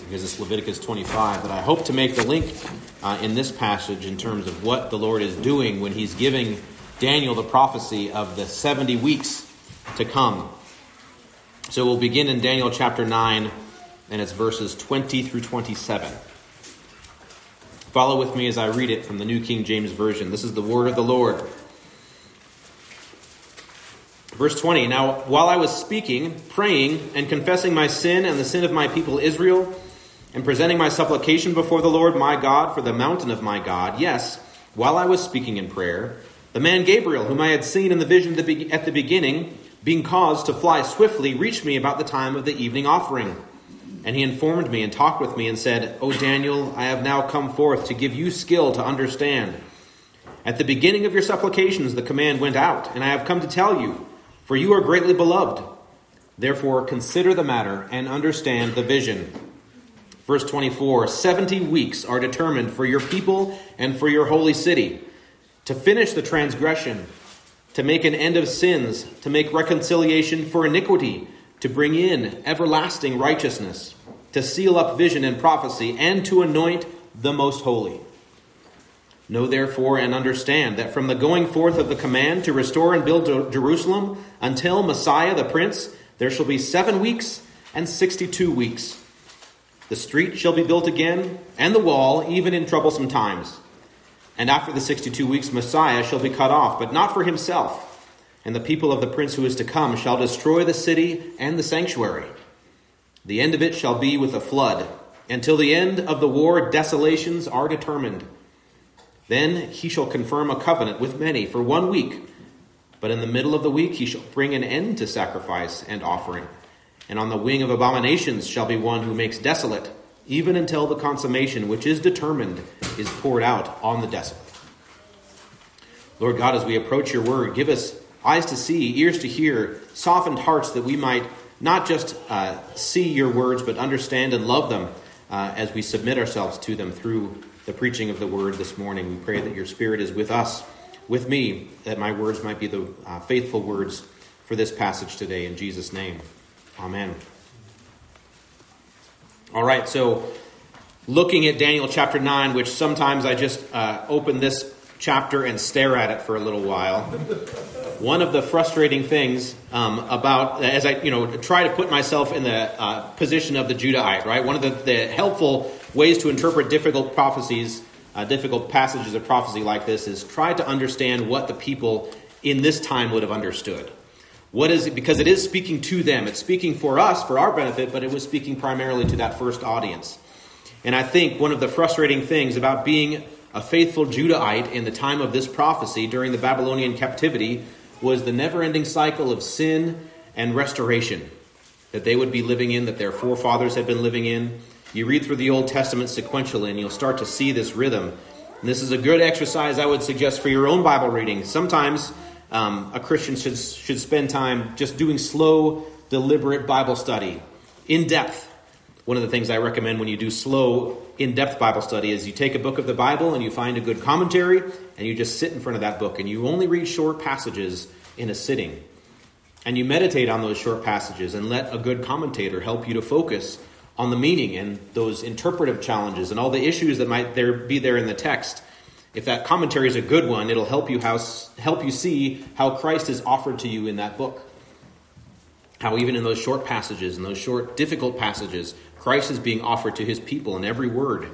because it's Leviticus 25, but I hope to make the link in this passage in terms of what the Lord is doing when he's giving Daniel the prophecy of the 70 weeks to come. So we'll begin in Daniel chapter 9, and it's verses 20 through 27. Follow with me as I read it from the New King James Version. This is the word of the Lord. Verse 20, Now while I was speaking, praying, and confessing my sin and the sin of my people Israel, and presenting my supplication before the Lord my God for the mountain of my God, yes, while I was speaking in prayer, the man Gabriel, whom I had seen in the vision at the beginning, being caused to fly swiftly, reached me about the time of the evening offering. And he informed me and talked with me and said, O Daniel, I have now come forth to give you skill to understand. At the beginning of your supplications the command went out, and I have come to tell you, for you are greatly beloved. Therefore consider the matter and understand the vision. Verse 24, 70 weeks are determined for your people and for your holy city, to finish the transgression, to make an end of sins, to make reconciliation for iniquity, to bring in everlasting righteousness, to seal up vision and prophecy, and to anoint the most holy. Know therefore and understand that from the going forth of the command to restore and build Jerusalem until Messiah the Prince, there shall be 7 weeks and 62 weeks. The street shall be built again, and the wall, even in troublesome times. And after the 62 weeks, Messiah shall be cut off, but not for himself. And the people of the Prince who is to come shall destroy the city and the sanctuary. The end of it shall be with a flood. Until the end of the war, desolations are determined. Then he shall confirm a covenant with many for 1 week. But in the middle of the week he shall bring an end to sacrifice and offering. And on the wing of abominations shall be one who makes desolate, even until the consummation which is determined is poured out on the desolate. Lord God, as we approach your word, give us eyes to see, ears to hear, softened hearts that we might not just see your words, but understand and love them as we submit ourselves to them through the preaching of the word this morning. We pray that your Spirit is with us, with me, that my words might be the faithful words for this passage today. In Jesus' name, amen. All right, so looking at Daniel chapter 9, which sometimes I just open this chapter and stare at it for a little while. One of the frustrating things about, as I try to put myself in the position of the Judahite, right? One of the helpful ways to interpret difficult prophecies, difficult passages of prophecy like this is try to understand what the people in this time would have understood. What is it? Because it is speaking to them. It's speaking for us, for our benefit, but it was speaking primarily to that first audience. And I think one of the frustrating things about being a faithful Judahite in the time of this prophecy during the Babylonian captivity was the never-ending cycle of sin and restoration that they would be living in, that their forefathers had been living in. You read through the Old Testament sequentially, and you'll start to see this rhythm. And this is a good exercise, I would suggest, for your own Bible reading. Sometimes a Christian should spend time just doing slow, deliberate Bible study, in depth. One of the things I recommend when you do slow, in-depth Bible study is you take a book of the Bible and you find a good commentary and you just sit in front of that book and you only read short passages in a sitting. And you meditate on those short passages and let a good commentator help you to focus on the meaning and those interpretive challenges and all the issues that might be there in the text. If that commentary is a good one, it'll help you see how Christ is offered to you in that book. How even in those short passages, in those short, difficult passages, Christ is being offered to his people in every word.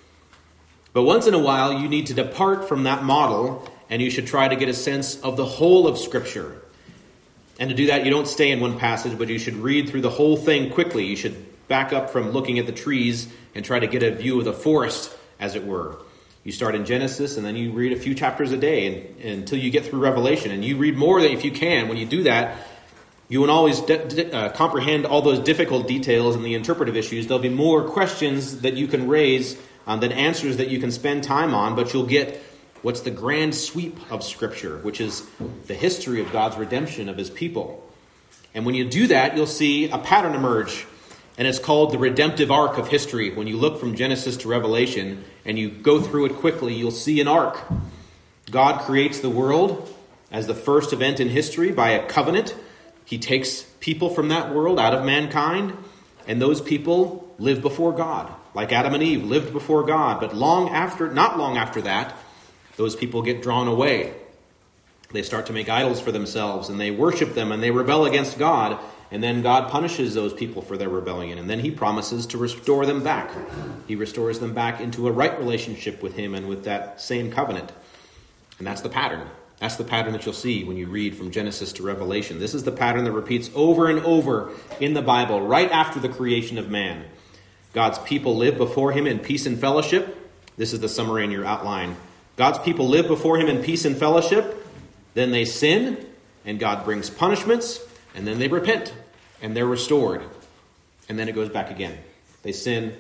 But once in a while, you need to depart from that model, and you should try to get a sense of the whole of Scripture. And to do that, you don't stay in one passage, but you should read through the whole thing quickly. You should back up from looking at the trees and try to get a view of the forest, as it were. You start in Genesis, and then you read a few chapters a day until you get through Revelation. And you read more than if you can. When you do that, you won't always comprehend all those difficult details and the interpretive issues. There'll be more questions that you can raise than answers that you can spend time on, but you'll get what's the grand sweep of Scripture, which is the history of God's redemption of his people. And when you do that, you'll see a pattern emerge, and it's called the redemptive arc of history. When you look from Genesis to Revelation and you go through it quickly, you'll see an arc. God creates the world as the first event in history by a covenant. He takes people from that world out of mankind, And those people live before God, like Adam and Eve lived before God. But not long after that, those people get drawn away. They start to make idols for themselves, and they worship them, and they rebel against God. And then God punishes those people for their rebellion. And then he promises to restore them back. He restores them back into a right relationship with him and with that same covenant. And that's the pattern. That's the pattern that you'll see when you read from Genesis to Revelation. This is the pattern that repeats over and over in the Bible, right after the creation of man. God's people live before him in peace and fellowship. This is the summary in your outline. God's people live before him in peace and fellowship. Then they sin, and God brings punishments, and then they repent, and they're restored. And then it goes back again. They sin,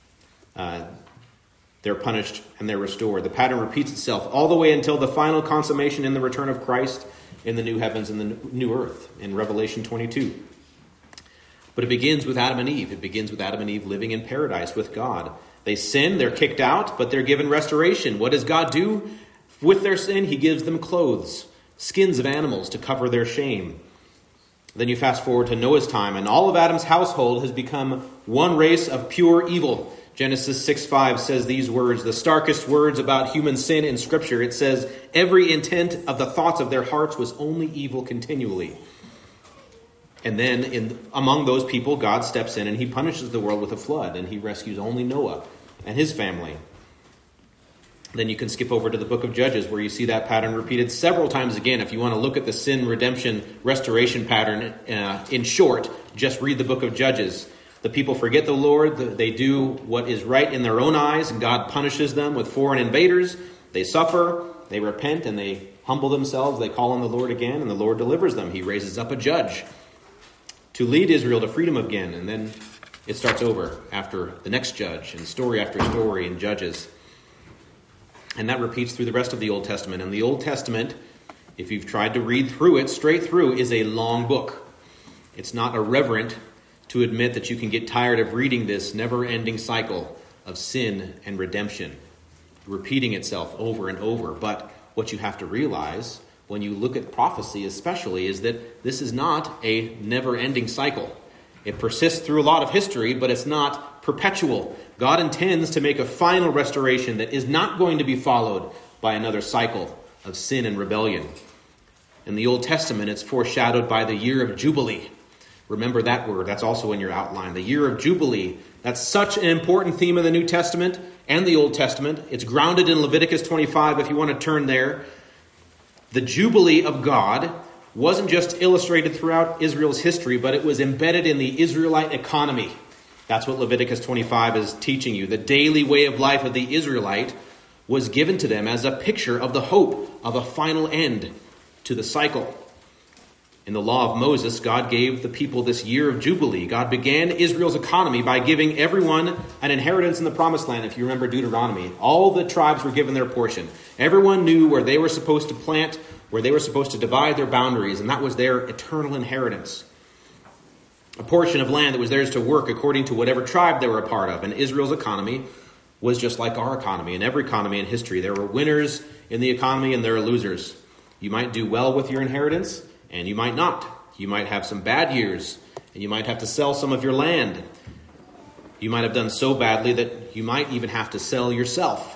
they're punished, and they're restored. The pattern repeats itself all the way until the final consummation in the return of Christ in the new heavens and the new earth in Revelation 22. But it begins with Adam and Eve. It begins with Adam and Eve living in paradise with God. They sin, they're kicked out, but they're given restoration. What does God do with their sin? He gives them clothes, skins of animals to cover their shame. Then you fast forward to Noah's time, and all of Adam's household has become one race of pure evil. Genesis 6:5 says these words, the starkest words about human sin in Scripture. It says, every intent of the thoughts of their hearts was only evil continually. And then among those people, God steps in and he punishes the world with a flood, and he rescues only Noah and his family. Then you can skip over to the book of Judges, where you see that pattern repeated several times again. If you want to look at the sin, redemption, restoration pattern in short, just read the book of Judges. The people forget the Lord. They do what is right in their own eyes, and God punishes them with foreign invaders. They suffer, they repent, and they humble themselves. They call on the Lord again, and the Lord delivers them. He raises up a judge to lead Israel to freedom again. And then it starts over after the next judge, and story after story in Judges. And that repeats through the rest of the Old Testament. And the Old Testament, if you've tried to read through it straight through, is a long book. It's not irreverent to admit that you can get tired of reading this never-ending cycle of sin and redemption, repeating itself over and over. But what you have to realize when you look at prophecy especially is that this is not a never-ending cycle. It persists through a lot of history, but it's not perpetual. God intends to make a final restoration that is not going to be followed by another cycle of sin and rebellion. In the Old Testament, it's foreshadowed by the year of Jubilee. Remember that word. That's also in your outline. The year of Jubilee. That's such an important theme of the New Testament and the Old Testament. It's grounded in Leviticus 25, if you want to turn there. The Jubilee of God wasn't just illustrated throughout Israel's history, but it was embedded in the Israelite economy. That's what Leviticus 25 is teaching you. The daily way of life of the Israelite was given to them as a picture of the hope of a final end to the cycle. In the law of Moses, God gave the people this year of Jubilee. God began Israel's economy by giving everyone an inheritance in the promised land. If you remember Deuteronomy, all the tribes were given their portion. Everyone knew where they were supposed to plant, where they were supposed to divide their boundaries, and that was their eternal inheritance. A portion of land that was theirs to work according to whatever tribe they were a part of. And Israel's economy was just like our economy. In every economy in history, there were winners in the economy and there are losers. You might do well with your inheritance, and you might not. You might have some bad years, and you might have to sell some of your land. You might have done so badly that you might even have to sell yourself.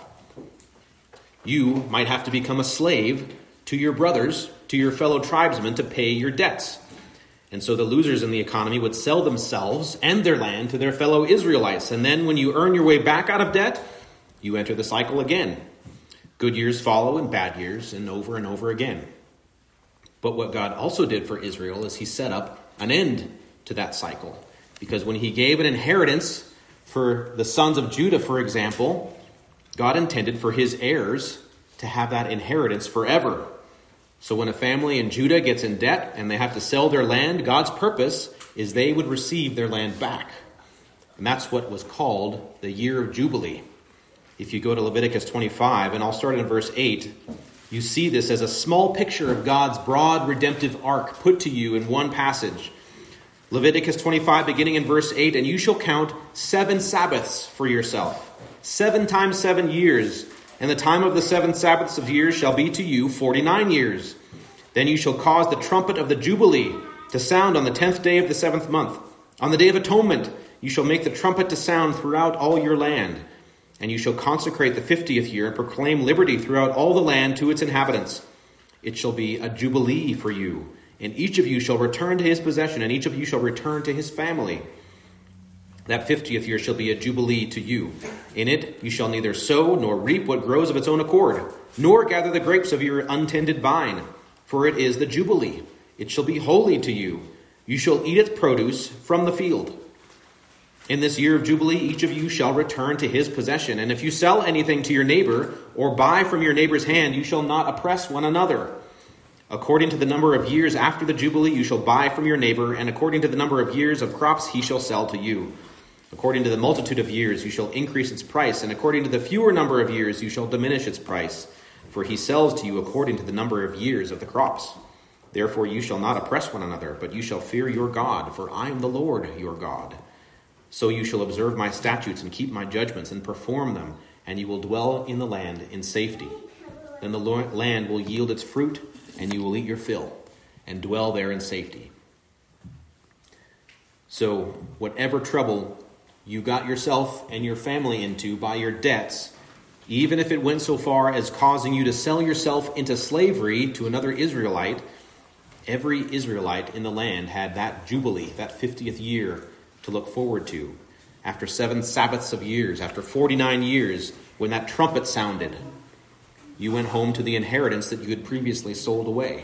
You might have to become a slave to your brothers, to your fellow tribesmen, to pay your debts. And so the losers in the economy would sell themselves and their land to their fellow Israelites. And then when you earn your way back out of debt, you enter the cycle again. Good years follow and bad years, and over again. But what God also did for Israel is he set up an end to that cycle. Because when he gave an inheritance for the sons of Judah, for example, God intended for his heirs to have that inheritance forever. So when a family in Judah gets in debt and they have to sell their land, God's purpose is they would receive their land back. And that's what was called the year of Jubilee. If you go to Leviticus 25, and I'll start in verse 8, you see this as a small picture of God's broad redemptive arc put to you in one passage. Leviticus 25, beginning in verse 8, and you shall count 7 Sabbaths for yourself, 7 times 7 years. And the time of the 7 Sabbaths of years shall be to you 49 years. Then you shall cause the trumpet of the Jubilee to sound on the 10th day of the 7th month, on the day of atonement, You shall make the trumpet to sound throughout all your land, and you shall consecrate the 50th year and proclaim liberty throughout all the land to its inhabitants. It shall be a jubilee for you, and each of you shall return to his possession, and each of you shall return to his family. That 50th year shall be a jubilee to you. In it you shall neither sow nor reap what grows of its own accord, nor gather the grapes of your untended vine, for it is the jubilee. It shall be holy to you. You shall eat its produce from the field. In this year of Jubilee, each of you shall return to his possession. And if you sell anything to your neighbor or buy from your neighbor's hand, you shall not oppress one another. According to the number of years after the Jubilee, you shall buy from your neighbor, and according to the number of years of crops, he shall sell to you. According to the multitude of years, you shall increase its price, and according to the fewer number of years, you shall diminish its price. For he sells to you according to the number of years of the crops. Therefore you shall not oppress one another, but you shall fear your God, for I am the Lord your God. So you shall observe my statutes and keep my judgments and perform them, and you will dwell in the land in safety. Then the land will yield its fruit, and you will eat your fill, and dwell there in safety. So whatever trouble you got yourself and your family into by your debts, even if it went so far as causing you to sell yourself into slavery to another Israelite, every Israelite in the land had that jubilee, that 50th year, to look forward to. After 7 Sabbaths of years, after 49 years, when that trumpet sounded, you went home to the inheritance that you had previously sold away.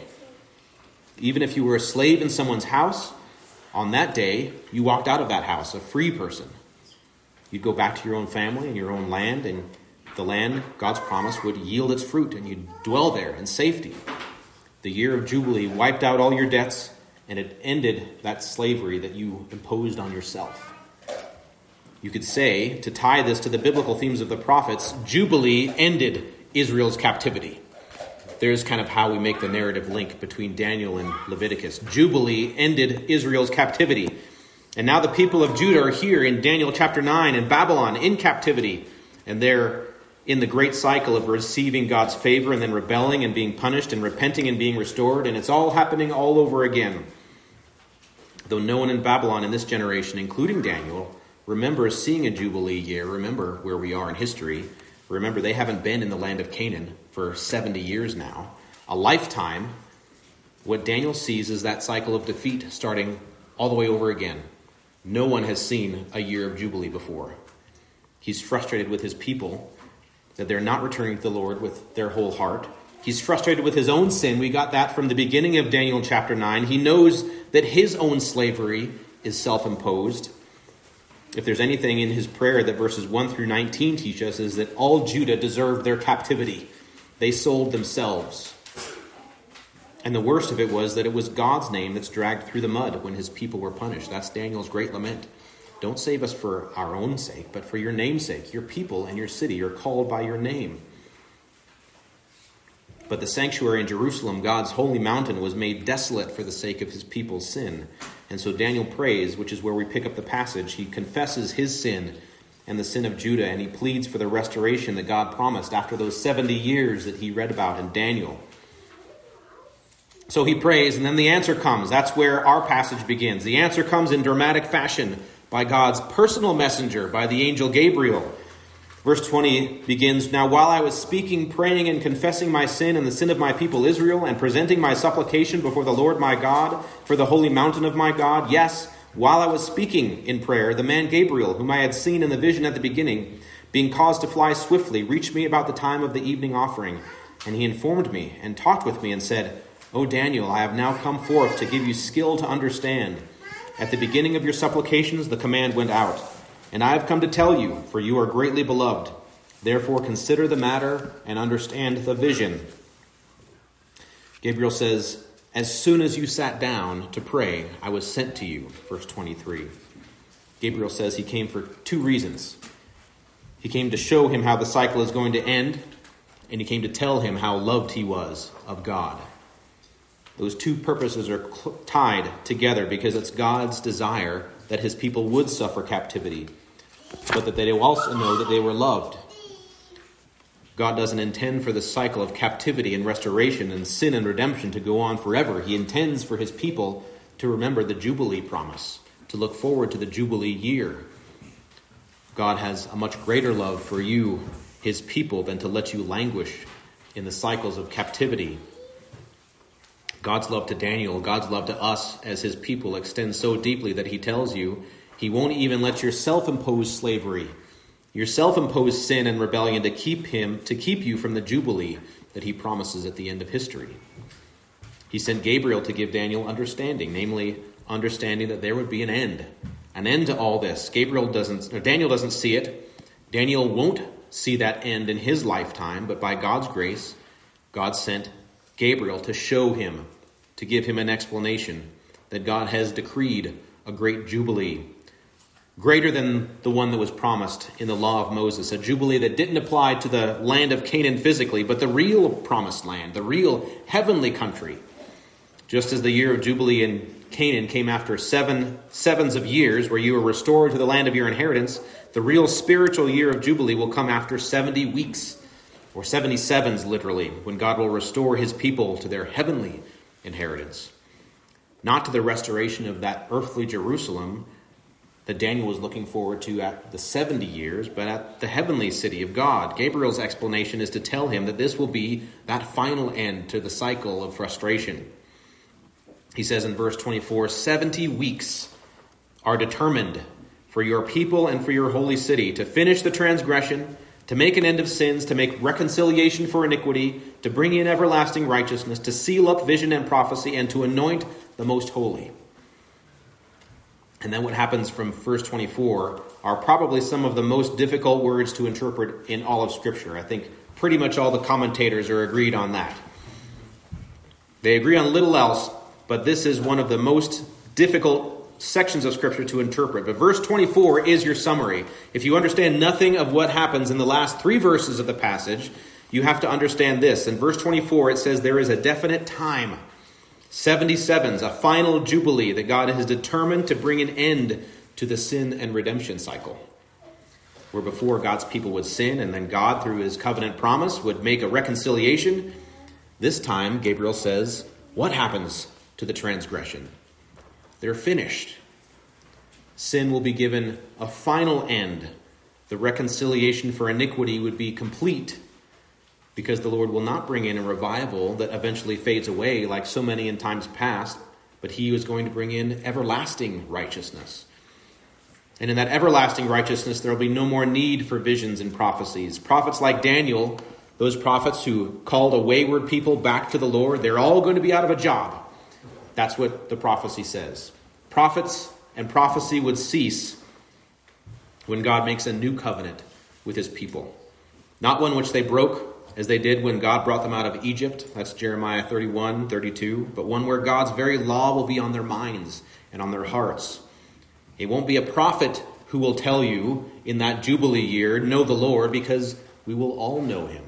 Even if you were a slave in someone's house, on that day, you walked out of that house, a free person. You'd go back to your own family and your own land, and the land, God's promise, would yield its fruit, and you'd dwell there in safety. The year of Jubilee wiped out all your debts, and it ended that slavery that you imposed on yourself. You could say, to tie this to the biblical themes of the prophets, Jubilee ended Israel's captivity. There's kind of how we make the narrative link between Daniel and Leviticus. Jubilee ended Israel's captivity. And now the people of Judah are here in Daniel chapter 9 in Babylon in captivity. And they're in the great cycle of receiving God's favor and then rebelling and being punished and repenting and being restored. And it's all happening all over again. Though no one in Babylon in this generation, including Daniel, remembers seeing a Jubilee year. Remember where we are in history. Remember, they haven't been in the land of Canaan for 70 years now. A lifetime. What Daniel sees is that cycle of defeat starting all the way over again. No one has seen a year of Jubilee before. He's frustrated with his people that they're not returning to the Lord with their whole heart. He's frustrated with his own sin. We got that from the beginning of Daniel chapter 9. He knows that his own slavery is self-imposed. If there's anything in his prayer that verses 1 through 19 teach us, is that all Judah deserved their captivity. They sold themselves. And the worst of it was that it was God's name that's dragged through the mud when his people were punished. That's Daniel's great lament. Don't save us for our own sake, but for your name's sake. Your people and your city are called by your name. But the sanctuary in Jerusalem, God's holy mountain, was made desolate for the sake of his people's sin. And so Daniel prays, which is where we pick up the passage. He confesses his sin and the sin of Judah, and he pleads for the restoration that God promised after those 70 years that he read about in Daniel. So he prays, and then the answer comes. That's where our passage begins. The answer comes in dramatic fashion by God's personal messenger, by the angel Gabriel. Verse 20 begins, "Now while I was speaking, praying, and confessing my sin and the sin of my people Israel, and presenting my supplication before the Lord my God for the holy mountain of my God, yes, while I was speaking in prayer, the man Gabriel, whom I had seen in the vision at the beginning, being caused to fly swiftly, reached me about the time of the evening offering. And he informed me and talked with me and said, 'O Daniel, I have now come forth to give you skill to understand. At the beginning of your supplications, the command went out. And I have come to tell you, for you are greatly beloved. Therefore consider the matter and understand the vision.'" Gabriel says, "As soon as you sat down to pray, I was sent to you." Verse 23. Gabriel says he came for 2 reasons. He came to show him how the cycle is going to end, and he came to tell him how loved he was of God. Those 2 purposes are tied together because it's God's desire that his people would suffer captivity, but that they will also know that they were loved. God doesn't intend for the cycle of captivity and restoration and sin and redemption to go on forever. He intends for his people to remember the Jubilee promise, to look forward to the Jubilee year. God has a much greater love for you, his people, than to let you languish in the cycles of captivity. God's love to Daniel, God's love to us as his people extends so deeply that he tells you he won't even let your self-imposed slavery, your self-imposed sin and rebellion to keep you from the Jubilee that he promises at the end of history. He sent Gabriel to give Daniel understanding, namely understanding that there would be an end to all this. Daniel doesn't see it. Daniel won't see that end in his lifetime, but by God's grace, God sent Gabriel to show him, to give him an explanation that God has decreed a great jubilee, greater than the one that was promised in the law of Moses, a jubilee that didn't apply to the land of Canaan physically, but the real promised land, the real heavenly country. Just as the year of Jubilee in Canaan came after 7 sevens of years where you were restored to the land of your inheritance, the real spiritual year of Jubilee will come after 70 weeks, or 77s literally, when God will restore his people to their heavenly inheritance. Not to the restoration of that earthly Jerusalem that Daniel was looking forward to at the 70 years, but at the heavenly city of God. Gabriel's explanation is to tell him that this will be that final end to the cycle of frustration. He says in verse 24, 70 weeks are determined for your people and for your holy city to finish the transgression, to make an end of sins, to make reconciliation for iniquity, to bring in everlasting righteousness, to seal up vision and prophecy, and to anoint the most holy. And then what happens from verse 24 are probably some of the most difficult words to interpret in all of Scripture. I think pretty much all the commentators are agreed on that. They agree on little else, but this is one of the most difficult sections of Scripture to interpret. But verse 24 is your summary. If you understand nothing of what happens in the last 3 verses of the passage, you have to understand this. In verse 24, it says there is a definite time, 77s, a final jubilee that God has determined to bring an end to the sin and redemption cycle. Where before God's people would sin, and then God, through his covenant promise, would make a reconciliation. This time, Gabriel says, what happens to the transgression? They're finished. Sin will be given a final end. The reconciliation for iniquity would be complete, because the Lord will not bring in a revival that eventually fades away like so many in times past, but he is going to bring in everlasting righteousness. And in that everlasting righteousness, there will be no more need for visions and prophecies. Prophets like Daniel, those prophets who called a wayward people back to the Lord, they're all going to be out of a job. That's what the prophecy says. Prophets and prophecy would cease when God makes a new covenant with his people. Not one which they broke, as they did when God brought them out of Egypt. That's Jeremiah 31, 32. But one where God's very law will be on their minds and on their hearts. It won't be a prophet who will tell you in that Jubilee year, know the Lord, because we will all know him.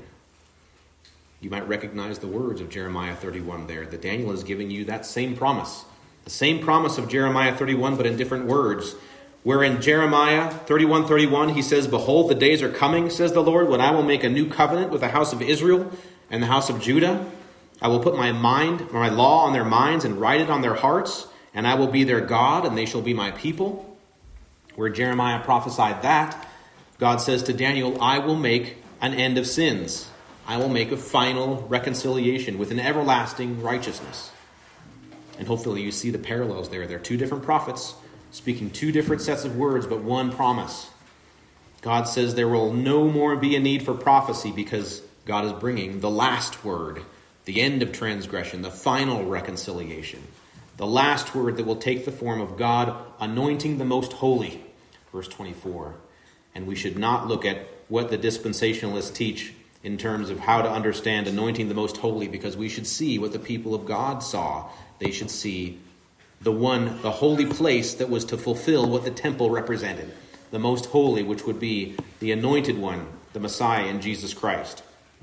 You might recognize the words of Jeremiah 31 there, that Daniel is giving you that same promise. The same promise of Jeremiah 31, but in different words. Where in Jeremiah 31:31, he says, behold, the days are coming, says the Lord, when I will make a new covenant with the house of Israel and the house of Judah. I will put my law on their minds and write it on their hearts, and I will be their God, and they shall be my people. Where Jeremiah prophesied that, God says to Daniel, I will make an end of sins. I will make a final reconciliation with an everlasting righteousness. And hopefully you see the parallels there. They're 2 different prophets speaking 2 different sets of words, but one promise. God says there will no more be a need for prophecy because God is bringing the last word, the end of transgression, the final reconciliation, the last word that will take the form of God anointing the most holy, verse 24. And we should not look at what the dispensationalists teach in terms of how to understand anointing the most holy, because we should see what the people of God saw. They should see the holy place that was to fulfill what the temple represented, the most holy, which would be the anointed one, the Messiah in Jesus Christ.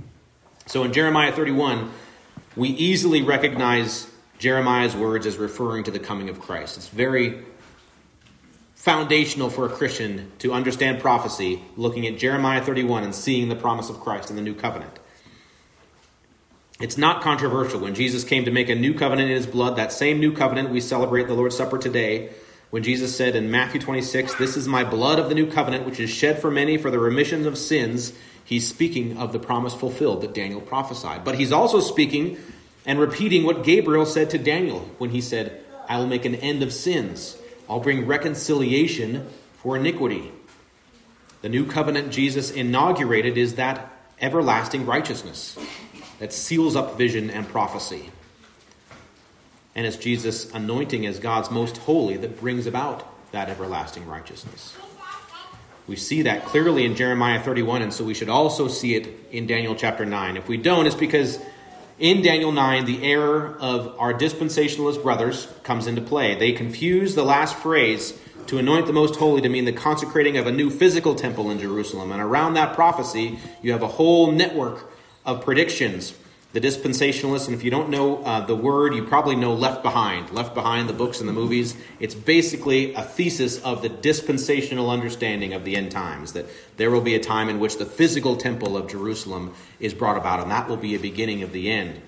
So in Jeremiah 31, we easily recognize Jeremiah's words as referring to the coming of Christ. It's very foundational for a Christian to understand prophecy, looking at Jeremiah 31 and seeing the promise of Christ in the new covenant. It's not controversial. When Jesus came to make a new covenant in his blood, that same new covenant we celebrate the Lord's Supper today, When Jesus said in Matthew 26, "This is my blood of the new covenant, which is shed for many for the remission of sins," he's speaking of the promise fulfilled that Daniel prophesied. But he's also speaking and repeating what Gabriel said to Daniel when he said, "I will make an end of sins. I'll bring reconciliation for iniquity." The new covenant Jesus inaugurated is that everlasting righteousness that seals up vision and prophecy. And it's Jesus' anointing as God's most holy that brings about that everlasting righteousness. We see that clearly in Jeremiah 31, and so we should also see it in Daniel chapter 9. If we don't, it's because in Daniel 9, the error of our dispensationalist brothers comes into play. They confuse the last phrase, to anoint the most holy, to mean the consecrating of a new physical temple in Jerusalem. And around that prophecy, you have a whole network of predictions. The dispensationalists, and if you don't know the word, you probably know Left Behind. Left Behind, the books and the movies. It's basically a thesis of the dispensational understanding of the end times, that there will be a time in which the physical temple of Jerusalem is brought about, and that will be a beginning of the end.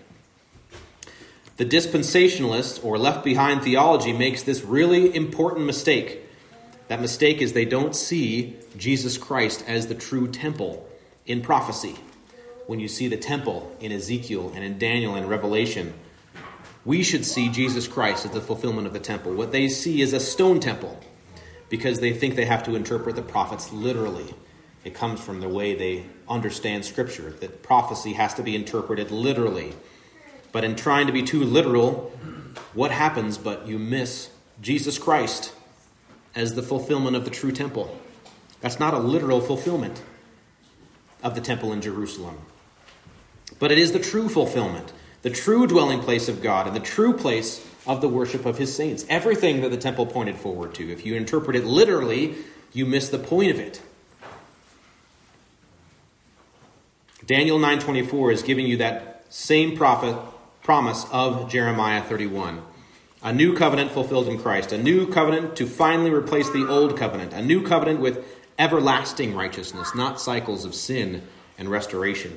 The dispensationalist, or Left Behind theology, makes this really important mistake. That mistake is they don't see Jesus Christ as the true temple in prophecy. When you see the temple in Ezekiel and in Daniel and Revelation, we should see Jesus Christ as the fulfillment of the temple. What they see is a stone temple because they think they have to interpret the prophets literally. It comes from the way they understand Scripture, that prophecy has to be interpreted literally. But in trying to be too literal, what happens but you miss Jesus Christ as the fulfillment of the true temple? That's not a literal fulfillment of the temple in Jerusalem. But it is the true fulfillment, the true dwelling place of God, and the true place of the worship of his saints. Everything that the temple pointed forward to. If you interpret it literally, you miss the point of it. Daniel 9:24 is giving you that same promise of Jeremiah 31. A new covenant fulfilled in Christ. A new covenant to finally replace the old covenant. A new covenant with everlasting righteousness, not cycles of sin and restoration.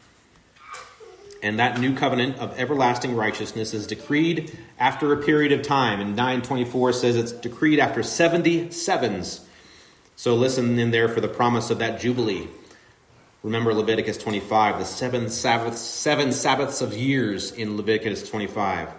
And that new covenant of everlasting righteousness is decreed after a period of time. And 9:24 says it's decreed after 70 sevens. So listen in there for the promise of that Jubilee. Remember Leviticus 25, the seven Sabbaths of years in Leviticus 25.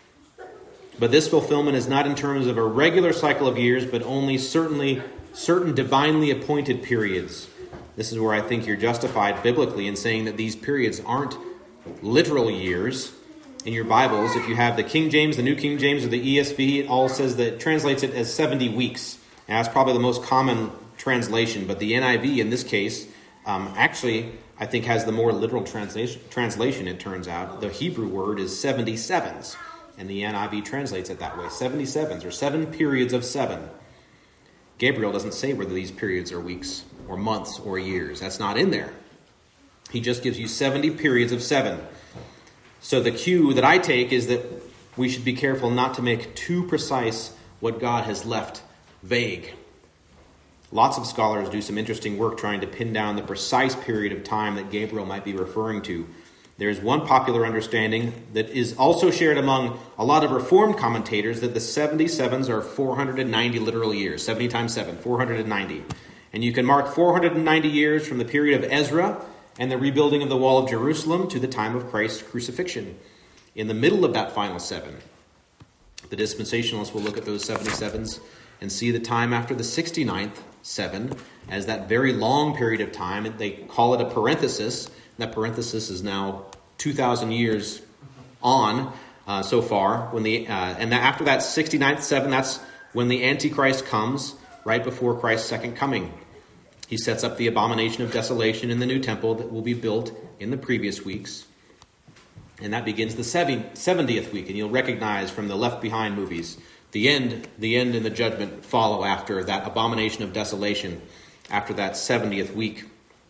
But this fulfillment is not in terms of a regular cycle of years, but only certain divinely appointed periods. This is where I think you're justified biblically in saying that these periods aren't literal years. In your Bibles, if you have the King James, the New King James, or the ESV, it all says that it translates it as 70 weeks. And that's probably the most common translation. But the NIV, in this case, actually, I think has the more literal translation, it turns out. The Hebrew word is 77s. And the NIV translates it that way. 77s, or 7 periods of 7. Gabriel doesn't say whether these periods are weeks, or months, or years. That's not in there. He just gives you 70 periods of 7. So the cue that I take is that we should be careful not to make too precise what God has left vague. Lots of scholars do some interesting work trying to pin down the precise period of time that Gabriel might be referring to. There's one popular understanding that is also shared among a lot of Reformed commentators that the 77s are 490 literal years. 70 times 7, 490. And you can mark 490 years from the period of Ezra and the rebuilding of the wall of Jerusalem to the time of Christ's crucifixion. In the middle of that final 7, the dispensationalists will look at those 77s and see the time after the 69th 7 as that very long period of time. They call it a parenthesis. That parenthesis is now 2,000 years on so far. After that 69th 7, that's when the Antichrist comes, right before Christ's second coming. He sets up the abomination of desolation in the new temple that will be built in the previous weeks. And that begins the 70th week. And you'll recognize from the Left Behind movies, the end and the judgment follow after that abomination of desolation, after that 70th week.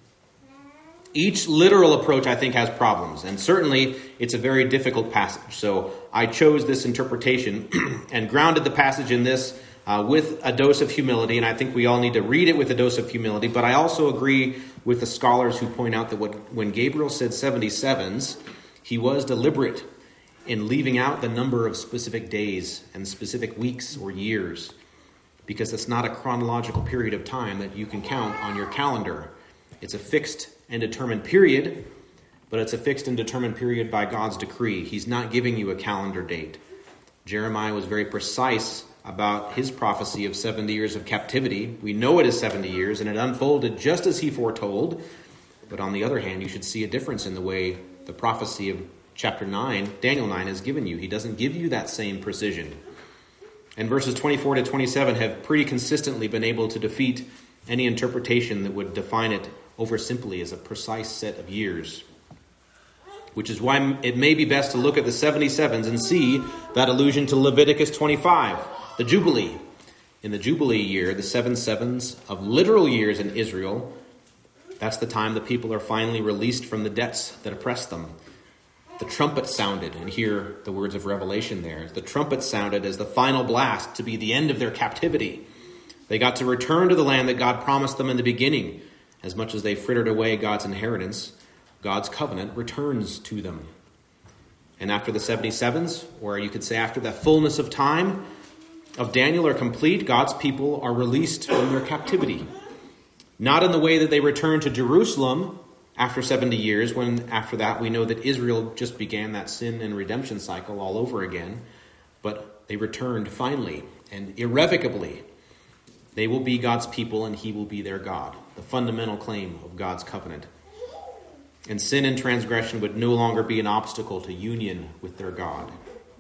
Each literal approach, I think, has problems, and certainly it's a very difficult passage. So I chose this interpretation and grounded the passage in this with a dose of humility, and I think we all need to read it with a dose of humility. But I also agree with the scholars who point out that when Gabriel said 77s, he was deliberate in leaving out the number of specific days and specific weeks or years. because it's not a chronological period of time that you can count on your calendar. It's a fixed and determined period, but it's a fixed and determined period by God's decree. He's not giving you a calendar date. Jeremiah was very precise about his prophecy of 70 years of captivity. We know it is 70 years, and it unfolded just as he foretold. But on the other hand, you should see a difference in the way the prophecy of chapter 9, Daniel 9, is given you. He doesn't give you that same precision. And verses 24 to 27 have pretty consistently been able to defeat any interpretation that would define it over simply as a precise set of years. Which is why it may be best to look at the 77s and see that allusion to Leviticus 25, the Jubilee. In the Jubilee year, the 7 sevens of literal years in Israel, that's the time the people are finally released from the debts that oppress them. The trumpet sounded, and hear the words of Revelation there. The trumpet sounded as the final blast to be the end of their captivity. They got to return to the land that God promised them in the beginning. As much as they frittered away God's inheritance, God's covenant returns to them. And after the 77s, or you could say after the fullness of time of Daniel are complete, God's people are released from their captivity. Not in the way that they return to Jerusalem after 70 years, when after that we know that Israel just began that sin and redemption cycle all over again. But they returned finally and irrevocably. They will be God's people and he will be their God. The fundamental claim of God's covenant. And sin and transgression would no longer be an obstacle to union with their God.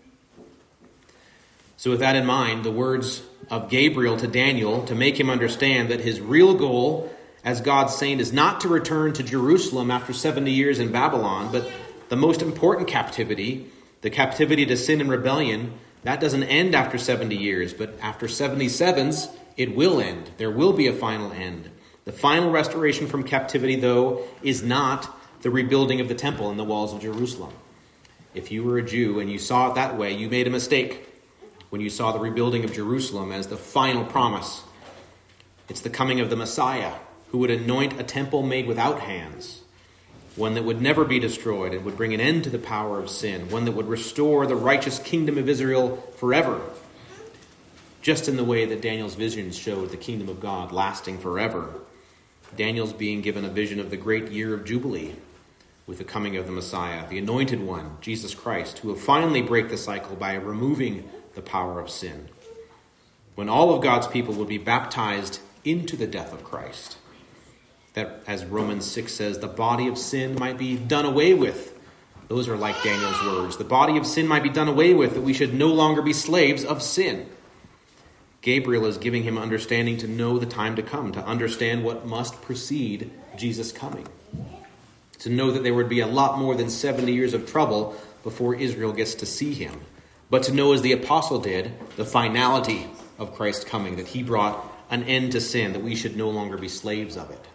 So with that in mind, the words of Gabriel to Daniel to make him understand that his real goal as God's saint is not to return to Jerusalem after 70 years in Babylon, but the most important captivity, the captivity to sin and rebellion, that doesn't end after 70 years, but after 77s, it will end. There will be a final end. The final restoration from captivity, though, is not the rebuilding of the temple and the walls of Jerusalem. If you were a Jew and you saw it that way, you made a mistake when you saw the rebuilding of Jerusalem as the final promise. It's the coming of the Messiah, who would anoint a temple made without hands, one that would never be destroyed and would bring an end to the power of sin, one that would restore the righteous kingdom of Israel forever, just in the way that Daniel's visions showed the kingdom of God lasting forever. Daniel's being given a vision of the great year of Jubilee with the coming of the Messiah, the anointed one, Jesus Christ, who will finally break the cycle by removing the power of sin, when all of God's people would be baptized into the death of Christ. That, as Romans 6 says, the body of sin might be done away with. Those are like Daniel's words. The body of sin might be done away with, that we should no longer be slaves of sin. Gabriel is giving him understanding to know the time to come, to understand what must precede Jesus' coming. To know that there would be a lot more than 70 years of trouble before Israel gets to see him. But to know, as the apostle did, the finality of Christ's coming, that he brought an end to sin, that we should no longer be slaves of it.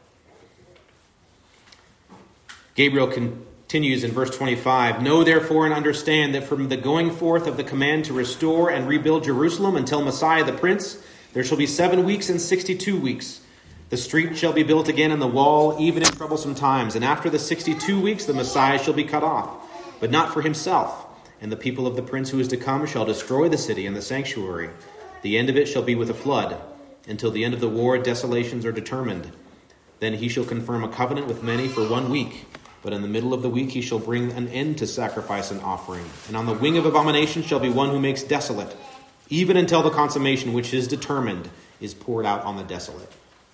Gabriel continues in verse 25, "Know therefore and understand that from the going forth of the command to restore and rebuild Jerusalem until Messiah the Prince, there shall be 7 weeks and 62 weeks. The street shall be built again and the wall, even in troublesome times. And after the 62 weeks, the Messiah shall be cut off, but not for himself. And the people of the prince who is to come shall destroy the city and the sanctuary. The end of it shall be with a flood. Until the end of the war, desolations are determined. Then he shall confirm a covenant with many for 1 week. But in the middle of the week he shall bring an end to sacrifice and offering. And on the wing of abomination shall be one who makes desolate, even until the consummation which is determined is poured out on the desolate."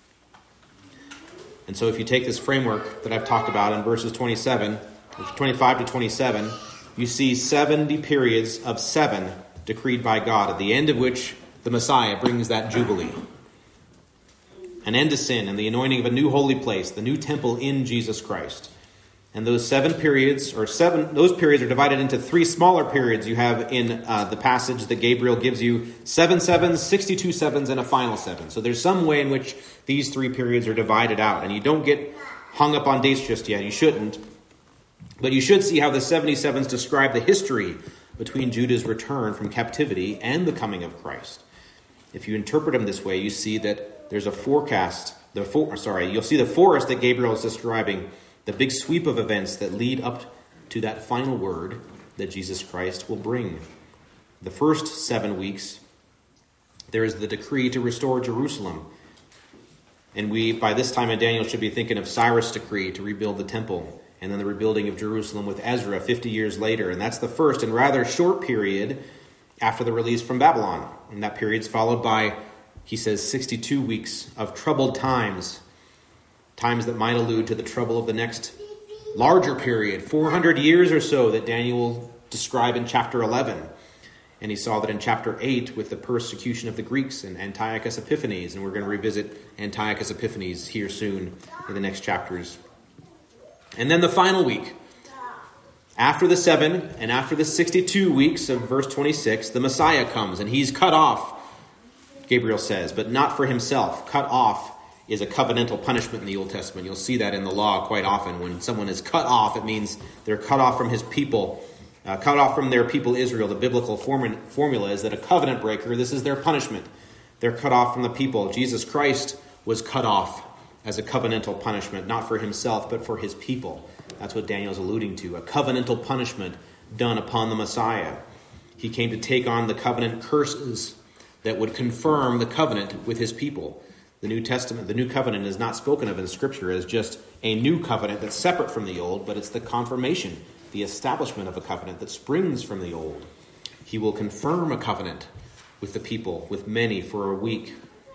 And so if you take this framework that I've talked about in verses 25 to 27, you see 70 periods of 7 decreed by God, at the end of which the Messiah brings that Jubilee. An end to sin and the anointing of a new holy place, the new temple in Jesus Christ. And those 7 periods, those periods are divided into 3 smaller periods you have in the passage that Gabriel gives you: 7 sevens, 62 sevens, and a final 7. So there's some way in which these 3 periods are divided out. And you don't get hung up on dates just yet. You shouldn't. But you should see how the 77s describe the history between Judah's return from captivity and the coming of Christ. If you interpret them this way, you see that there's a forecast. You'll see the forest that Gabriel is describing, the big sweep of events that lead up to that final word that Jesus Christ will bring. The first 7 weeks there is the decree to restore Jerusalem. And we, by this time in Daniel, should be thinking of Cyrus' decree to rebuild the temple, and then the rebuilding of Jerusalem with Ezra 50 years later. And that's the first and rather short period after the release from Babylon. And that period's followed by, he says, 62 weeks of troubled times, times that might allude to the trouble of the next larger period, 400 years or so, that Daniel will describe in chapter 11. And he saw that in chapter 8 with the persecution of the Greeks and Antiochus Epiphanes. And we're going to revisit Antiochus Epiphanes here soon in the next chapters. And then the final week. After the 7 and after the 62 weeks of verse 26, the Messiah comes and he's cut off, Gabriel says, but not for himself. Cut off is a covenantal punishment in the Old Testament. You'll see that in the law quite often. When someone is cut off, it means they're cut off from his people. Cut off from their people Israel. The biblical formula is that a covenant breaker, this is their punishment. They're cut off from the people. Jesus Christ was cut off as a covenantal punishment, not for himself, but for his people. That's what Daniel's alluding to, a covenantal punishment done upon the Messiah. He came to take on the covenant curses that would confirm the covenant with his people. The New Testament, the new covenant is not spoken of in Scripture as just a new covenant that's separate from the old, but it's the confirmation, the establishment of a covenant that springs from the old. He will confirm a covenant with the people, with many, for a week.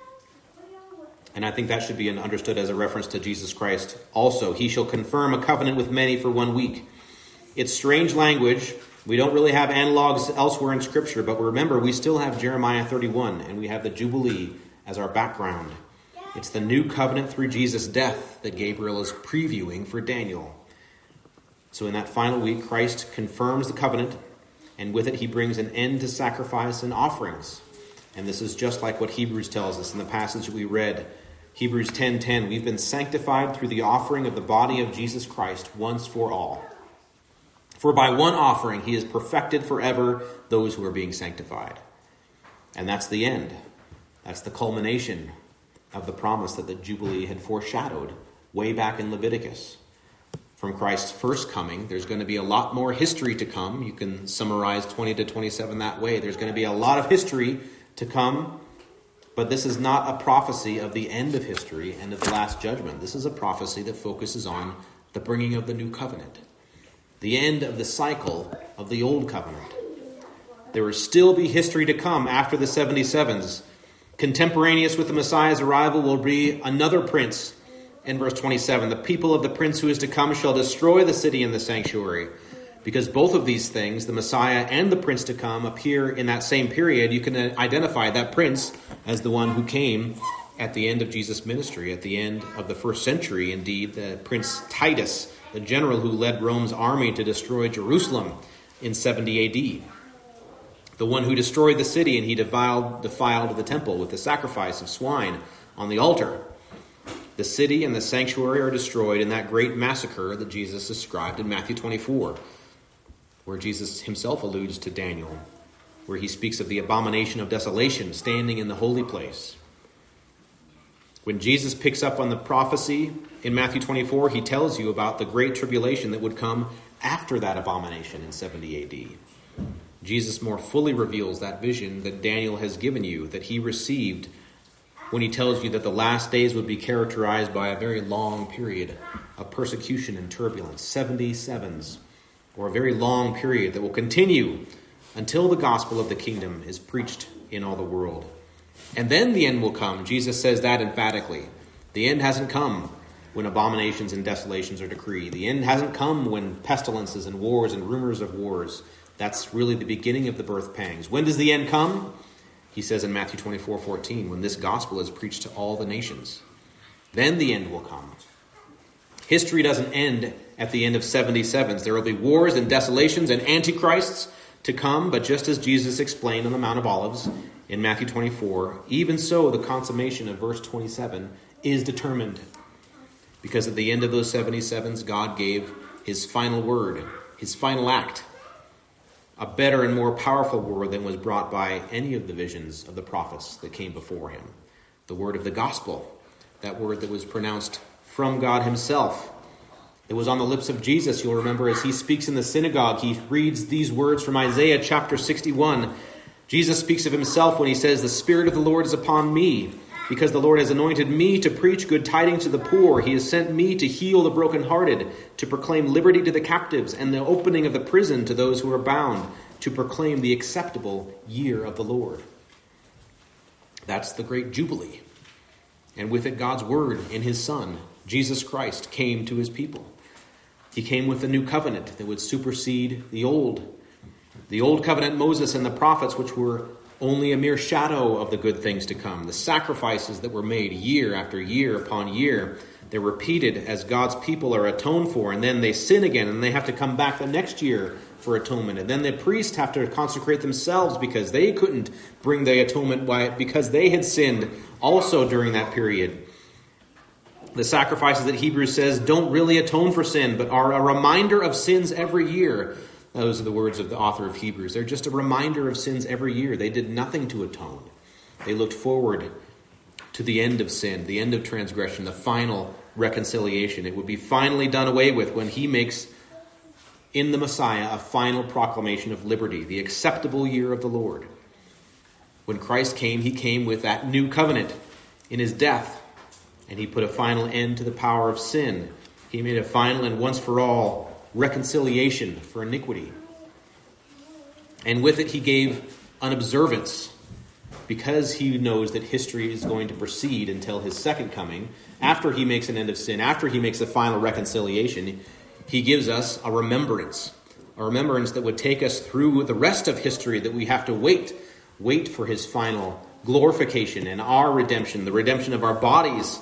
And I think that should be understood as a reference to Jesus Christ also. He shall confirm a covenant with many for 1 week. It's strange language. We don't really have analogs elsewhere in Scripture, but remember, we still have Jeremiah 31, and we have the Jubilee as our background. It's the new covenant through Jesus' death that Gabriel is previewing for Daniel. So in that final week, Christ confirms the covenant, and with it he brings an end to sacrifice and offerings. And this is just like what Hebrews tells us in the passage we read. Hebrews 10:10, we've been sanctified through the offering of the body of Jesus Christ once for all. For by one offering he has perfected forever those who are being sanctified. And that's the end. That's the culmination of the promise that the Jubilee had foreshadowed way back in Leviticus. From Christ's first coming, there's going to be a lot more history to come. You can summarize 20 to 27 that way. There's going to be a lot of history to come, but this is not a prophecy of the end of history and of the last judgment. This is a prophecy that focuses on the bringing of the new covenant, the end of the cycle of the old covenant. There will still be history to come after the 77s. Contemporaneous with the Messiah's arrival will be another prince. In verse 27, the people of the prince who is to come shall destroy the city and the sanctuary. Because both of these things, the Messiah and the prince to come, appear in that same period, you can identify that prince as the one who came at the end of Jesus' ministry, at the end of the first century. Indeed, the Prince Titus, the general who led Rome's army to destroy Jerusalem in 70 A.D., the one who destroyed the city and he defiled the temple with the sacrifice of swine on the altar. The city and the sanctuary are destroyed in that great massacre that Jesus described in Matthew 24, where Jesus himself alludes to Daniel, where he speaks of the abomination of desolation standing in the holy place. When Jesus picks up on the prophecy in Matthew 24, he tells you about the great tribulation that would come after that abomination in 70 A.D. Jesus more fully reveals that vision that Daniel has given you, that he received when he tells you that the last days would be characterized by a very long period of persecution and turbulence, 77s, or a very long period that will continue until the gospel of the kingdom is preached in all the world. And then the end will come. Jesus says that emphatically. The end hasn't come when abominations and desolations are decreed. The end hasn't come when pestilences and wars and rumors of wars. That's really the beginning of the birth pangs. When does the end come? He says in Matthew 24:14, when this gospel is preached to all the nations. Then the end will come. History doesn't end at the end of 77s. There will be wars and desolations and antichrists to come, but just as Jesus explained on the Mount of Olives in Matthew 24, even so the consummation of verse 27 is determined. Because at the end of those 77s, God gave his final word, his final act, a better and more powerful word than was brought by any of the visions of the prophets that came before him. The word of the gospel, that word that was pronounced from God himself. It was on the lips of Jesus, you'll remember, as he speaks in the synagogue. He reads these words from Isaiah chapter 61. Jesus speaks of himself when he says, "The Spirit of the Lord is upon me, because the Lord has anointed me to preach good tidings to the poor. He has sent me to heal the brokenhearted, to proclaim liberty to the captives, and the opening of the prison to those who are bound, to proclaim the acceptable year of the Lord." That's the great Jubilee. And with it, God's word in his Son, Jesus Christ, came to his people. He came with a new covenant that would supersede the old. The old covenant, Moses and the prophets, which were only a mere shadow of the good things to come. The sacrifices that were made year after year upon year, they're repeated as God's people are atoned for, and then they sin again, and they have to come back the next year for atonement. And then the priests have to consecrate themselves because they couldn't bring the atonement because they had sinned also during that period. The sacrifices that Hebrews says don't really atone for sin, but are a reminder of sins every year. Those are the words of the author of Hebrews. They're just a reminder of sins every year. They did nothing to atone. They looked forward to the end of sin, the end of transgression, the final reconciliation. It would be finally done away with when he makes in the Messiah a final proclamation of liberty, the acceptable year of the Lord. When Christ came, he came with that new covenant in his death, and he put a final end to the power of sin. He made a final and once for all reconciliation for iniquity. And with it, he gave an observance, because he knows that history is going to proceed until his second coming. After he makes an end of sin, after he makes a final reconciliation, he gives us a remembrance that would take us through the rest of history, that we have to wait for his final glorification and our redemption, the redemption of our bodies.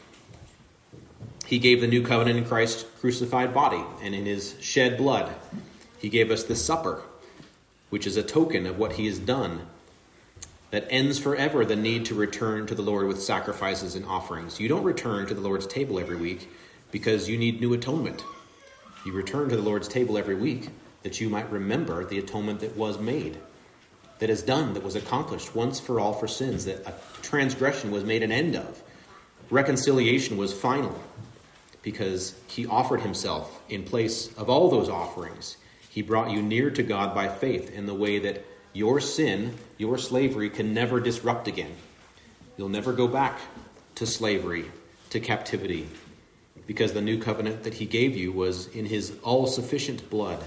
He gave the new covenant in Christ's crucified body and in his shed blood. He gave us the supper, which is a token of what he has done, that ends forever the need to return to the Lord with sacrifices and offerings. You don't return to the Lord's table every week because you need new atonement. You return to the Lord's table every week that you might remember the atonement that was made, that is done, that was accomplished once for all for sins, that a transgression was made an end of. Reconciliation was final because he offered himself in place of all those offerings. He brought you near to God by faith in the way that your sin, your slavery can never disrupt again. You'll never go back to slavery, to captivity, because the new covenant that he gave you was in his all-sufficient blood.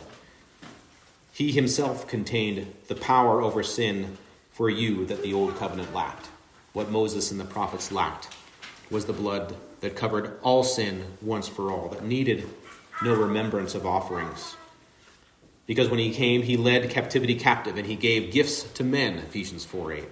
He himself contained the power over sin for you that the old covenant lacked. What Moses and the prophets lacked was the blood that covered all sin once for all, that needed no remembrance of offerings. Because when he came, he led captivity captive, and he gave gifts to men, Ephesians 4:8.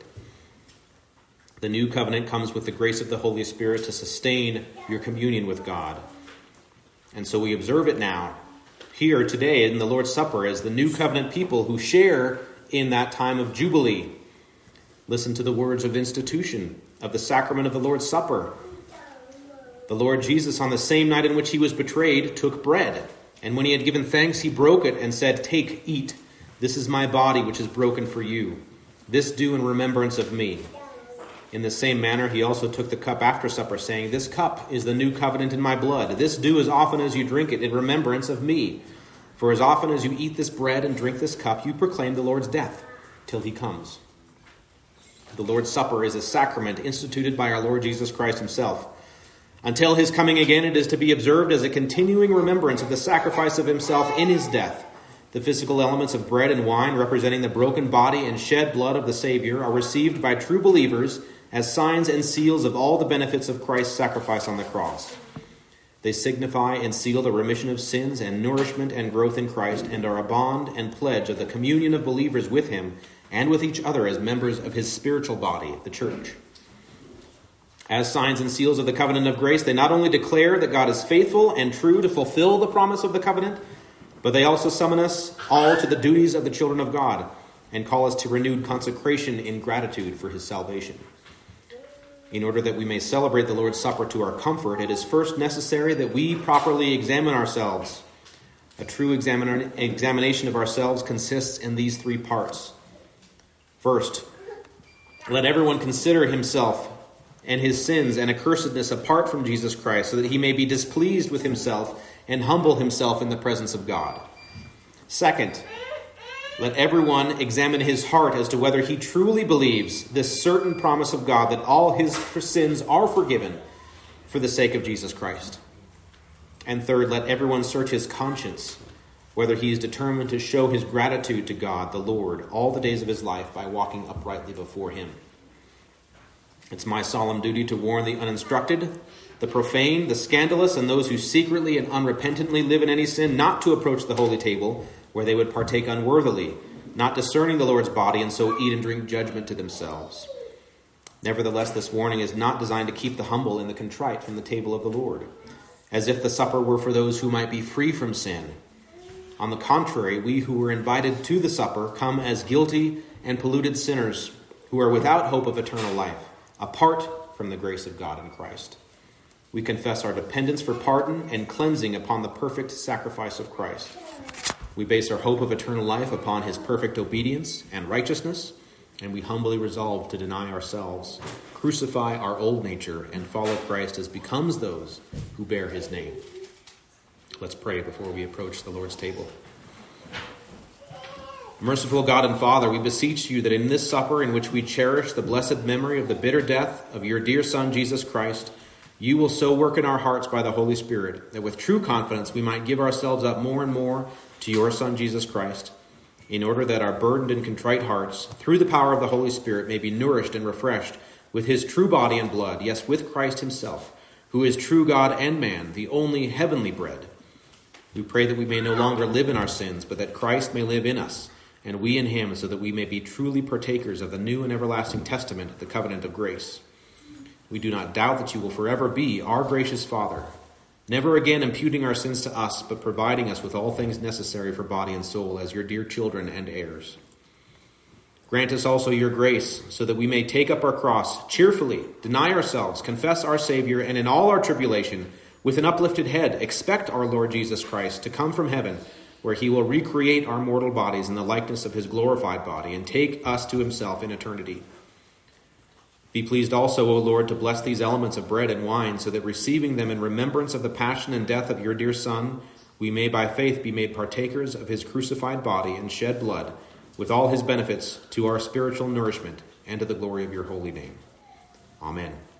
The new covenant comes with the grace of the Holy Spirit to sustain your communion with God. And so we observe it now, here today in the Lord's Supper, as the new covenant people who share in that time of Jubilee. Listen to the words of institution of the sacrament of the Lord's Supper. The Lord Jesus, on the same night in which he was betrayed, took bread. And when he had given thanks, he broke it and said, "Take, eat. This is my body, which is broken for you. This do in remembrance of me." In the same manner, he also took the cup after supper, saying, "This cup is the new covenant in my blood. This do as often as you drink it in remembrance of me. For as often as you eat this bread and drink this cup, you proclaim the Lord's death till he comes." The Lord's Supper is a sacrament instituted by our Lord Jesus Christ himself. Until his coming again, it is to be observed as a continuing remembrance of the sacrifice of himself in his death. The physical elements of bread and wine, representing the broken body and shed blood of the Savior, are received by true believers as signs and seals of all the benefits of Christ's sacrifice on the cross. They signify and seal the remission of sins and nourishment and growth in Christ, and are a bond and pledge of the communion of believers with him and with each other as members of his spiritual body, the church. As signs and seals of the covenant of grace, they not only declare that God is faithful and true to fulfill the promise of the covenant, but they also summon us all to the duties of the children of God and call us to renewed consecration in gratitude for his salvation. In order that we may celebrate the Lord's Supper to our comfort, it is first necessary that we properly examine ourselves. A true examination of ourselves consists in these three parts. First, let everyone consider himself and his sins and accursedness apart from Jesus Christ, so that he may be displeased with himself and humble himself in the presence of God. Second, Let everyone examine his heart as to whether he truly believes this certain promise of God that all his sins are forgiven for the sake of Jesus Christ. And third, let everyone search his conscience, whether he is determined to show his gratitude to God, the Lord, all the days of his life by walking uprightly before him. It's my solemn duty to warn the uninstructed, the profane, the scandalous, and those who secretly and unrepentantly live in any sin, not to approach the holy table, where they would partake unworthily, not discerning the Lord's body, and so eat and drink judgment to themselves. Nevertheless, this warning is not designed to keep the humble and the contrite from the table of the Lord, as if the supper were for those who might be free from sin. On the contrary, we who were invited to the supper come as guilty and polluted sinners who are without hope of eternal life, apart from the grace of God in Christ. We confess our dependence for pardon and cleansing upon the perfect sacrifice of Christ. We base our hope of eternal life upon his perfect obedience and righteousness, and we humbly resolve to deny ourselves, crucify our old nature, and follow Christ as becomes those who bear his name. Let's pray before we approach the Lord's table. Merciful God and Father, we beseech you that in this supper in which we cherish the blessed memory of the bitter death of your dear Son, Jesus Christ, you will so work in our hearts by the Holy Spirit that with true confidence we might give ourselves up more and more to your Son, Jesus Christ, in order that our burdened and contrite hearts, through the power of the Holy Spirit, may be nourished and refreshed with his true body and blood, yes, with Christ himself, who is true God and man, the only heavenly bread. We pray that we may no longer live in our sins, but that Christ may live in us, and we in him, so that we may be truly partakers of the new and everlasting testament, the covenant of grace. We do not doubt that you will forever be our gracious Father, never again imputing our sins to us, but providing us with all things necessary for body and soul as your dear children and heirs. Grant us also your grace, so that we may take up our cross cheerfully, deny ourselves, confess our Savior, and in all our tribulation, with an uplifted head, expect our Lord Jesus Christ to come from heaven, where he will recreate our mortal bodies in the likeness of his glorified body, and take us to himself in eternity. Be pleased also, O Lord, to bless these elements of bread and wine, so that receiving them in remembrance of the passion and death of your dear Son, we may by faith be made partakers of his crucified body and shed blood, with all his benefits to our spiritual nourishment and to the glory of your holy name. Amen.